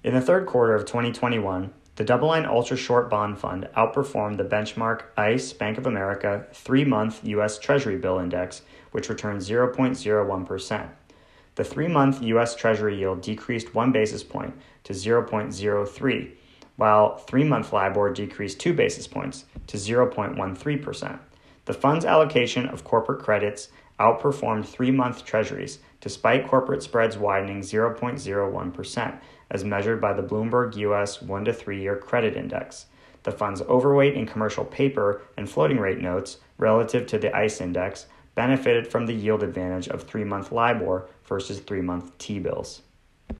In the third quarter of 2021, the double-line ultra-short bond fund outperformed the benchmark ICE Bank of America 3-month U.S. Treasury bill index, which returned 0.01%. The 3-month U.S. Treasury yield decreased 1 basis point to 0.03, while 3-month LIBOR decreased 2 basis points to 0.13%. The fund's allocation of corporate credits outperformed 3-month Treasuries, despite corporate spreads widening 0.01%, as measured by the Bloomberg U.S. 1 to 3-year credit index. The fund's overweight in commercial paper and floating rate notes relative to the ICE index benefited from the yield advantage of 3-month LIBOR versus 3-month T-bills.